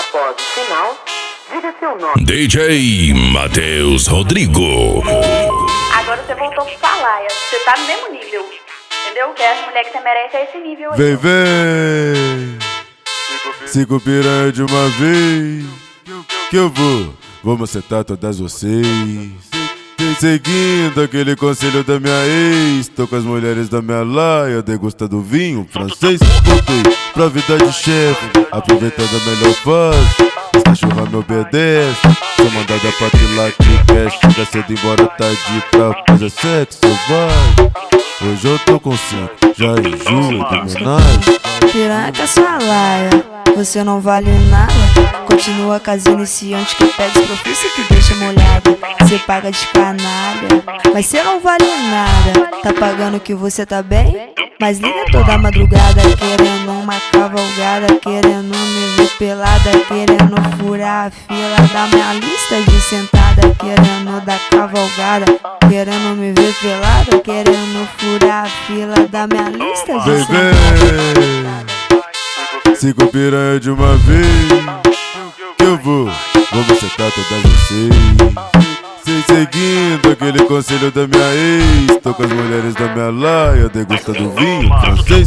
Após o sinal, diga seu nome. DJ Matheus Rodrigo. Agora você voltou pro falar, você tá no mesmo nível. Entendeu? Que as mulheres que você merece é esse nível aí. Vem, vem. 5 piranha de uma vez. Que eu vou macetar todas vocês. Seguindo aquele conselho da minha ex, tô com as mulheres da minha laia, degustando vinho francês. Voltei pra vida de chefe, aproveitando a melhor fase. As cachorra me obedece, sou mandada pra pilar que quer. Chega cedo embora tarde pra fazer sexo selvagem. Hoje eu tô com 5, já enjoo de homenagem. Piranha que é sua laia, você não vale nada. Continua com as iniciantes que pede profissa e que deixa molhada. Cê paga de canalha, mas cê não vale nada. Tá pagando que você tá bem? Mas liga toda madrugada, querendo uma cavalgada, querendo me ver pelada, querendo furar a fila da minha lista de sentada, querendo dar cavalgada, querendo me ver pelada, querendo furar a fila da minha lista de sentada. 5 piranha de uma vez. Eu vou macetar todas vocês. Seguindo aquele conselho da minha ex, tô com as mulheres da minha laia, degustando vinho francês.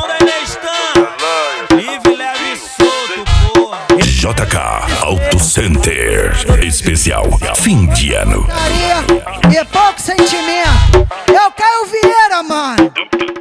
Livre, leve e solto, porra. JK Auto Center especial fim de ano. E pouco sentimento. Eu Caio Vieira, mano.